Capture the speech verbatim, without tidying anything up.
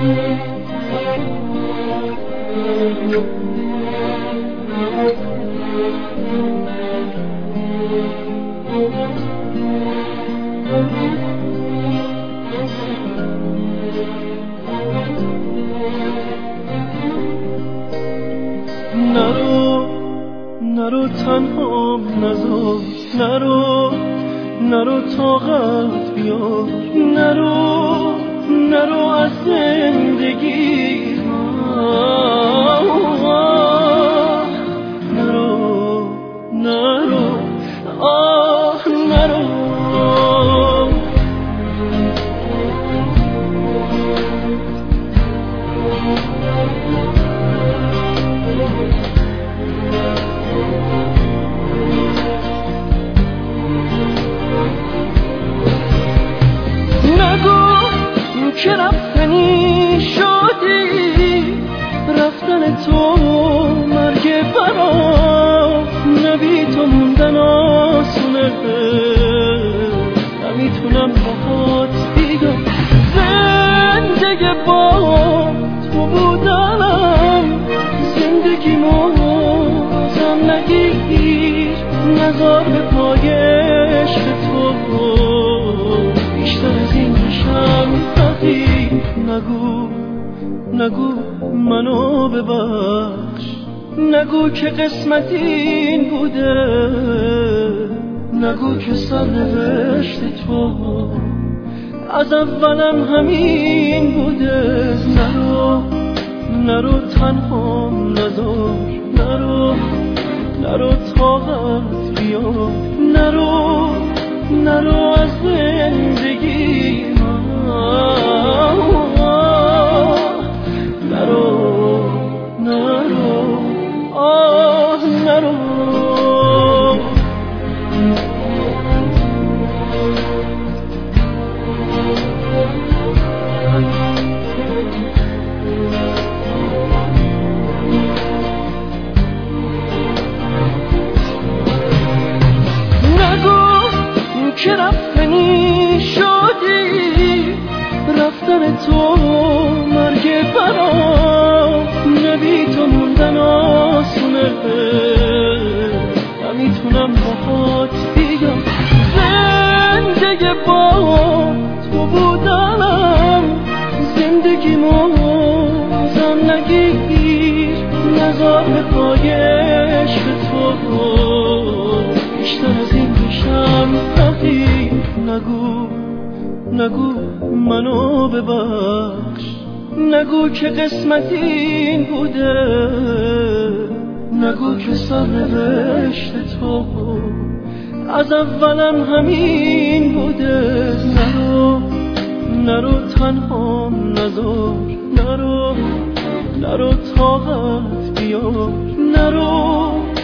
نرو نرو تنها نذار، نرو نرو طاقت بیار، نرو نرو از زندگی، نرو نرو آه نرو. که رفتنی شدی، رفتن تو مرگ برام، نبی تو موندن آسونه، نمیتونم باهات دیگه زندگی با تو بودنم، زندگی موزم نگیر، نزار به پایش به تو بیشتر از این میشم. نگو نگو منو ببخش، نگو که قسمت این بوده، نگو که سرنوشت تو از اولم همین بوده. نرو نرو تنها نذار، نرو نرو طاقت بیار، نرو نرو از زندگی، نرو نرو آه نرو. نگو که رفتنی شدی، رفتن تو مرگ برام، نبی تو موندن آسونه، نمیتونم باهات دیگم زندگی با تو بودنم، زندگی موزم نگیر، نزار به پایش به تو بیشتر از این میشم. نگو نگو منو ببخش، نگو که قسمت این بوده، نگو که سرنوشت تو از اولم همین بوده. نرو نرو تنها نذار، نرو نرو طاقت بیار، نرو